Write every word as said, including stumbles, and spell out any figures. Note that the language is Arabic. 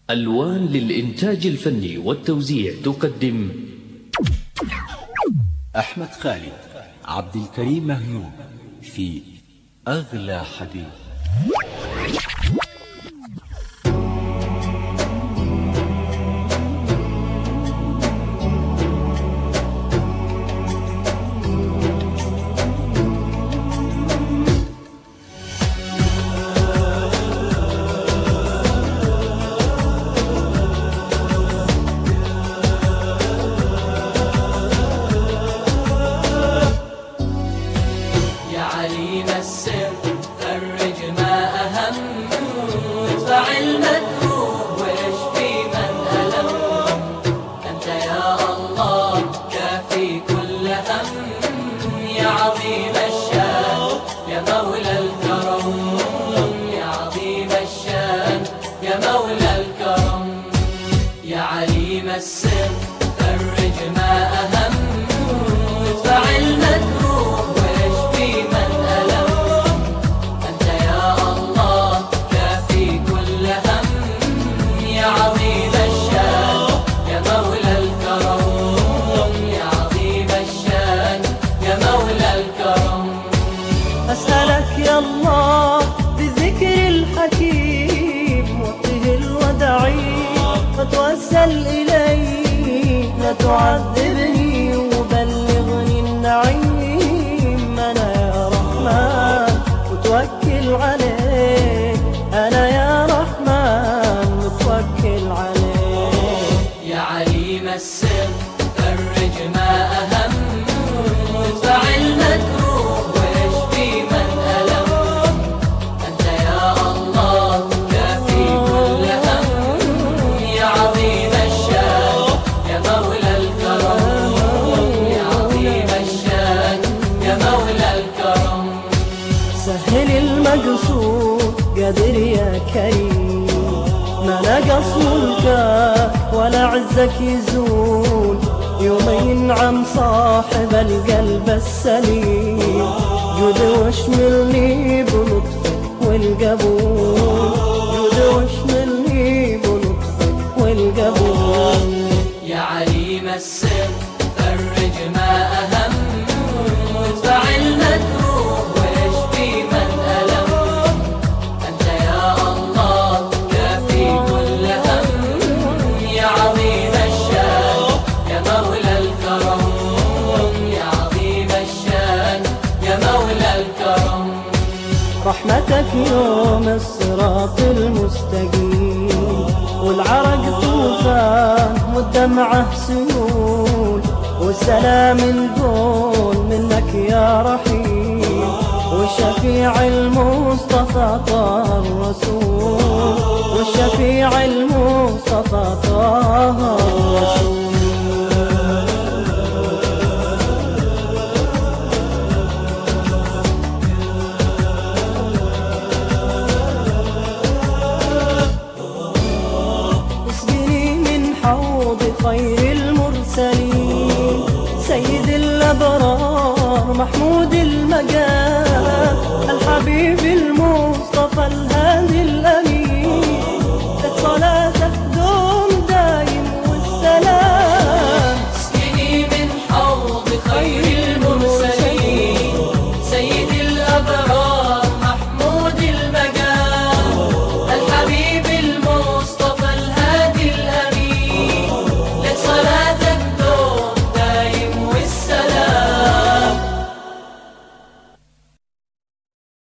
ألوان للإنتاج الفني والتوزيع تقدم أحمد خالد عبد الكريم مهيوب في أغلى حديث. عليم السر فرج ما أهم، ادفع المكروه واشفي من ألم. أنت يا الله كافي كل هم، يا عظيم الشان يا مولى الكرم، يا عظيم الشان يا مولى الكرم. يا عليم السر فرج ما أهم، ادفع المكروه أسألك يا الله بالذكر الحكيم وقته الودعيم، واتوسل إليك لا تعذبني وبلغني النعيم. أنا يا رحمن متوكل عليك، أنا يا رحمن متوكل عليك. يا عليم السر فرج ما أهم، ادفع المكروه واشفي من ألم. أنت يا الله كافي كل هم، يا عظيم الشان يا مولى الكرم، يا عظيم الشان يا مولى الكرم. سهل المقصود قادر يا كريم، ما نقص ملكك ولا عزك يزول، يوم ينعم صاحب القلب السليم. جود واشملني بلطفك والقبول، جود واشملني بلطفك والقبول. يا عليم السر فرج ما أهم، ادفع المكروه واشفي من ألم. أنت يا الله كافي كل هم، يا عظيم الشان يا مولى الكرم، يا عظيم الشان يا مولى الكرم. رحمتك يوم الصراط المستقيم، والعرق طوفان والدمعة سيول، والسلام القول منك يا رحيم، والشفيع المصطفى طه الرسول، والشفيع المصطفى طه الرسول. خير المرسلين سيد الأبرار محمود المقام،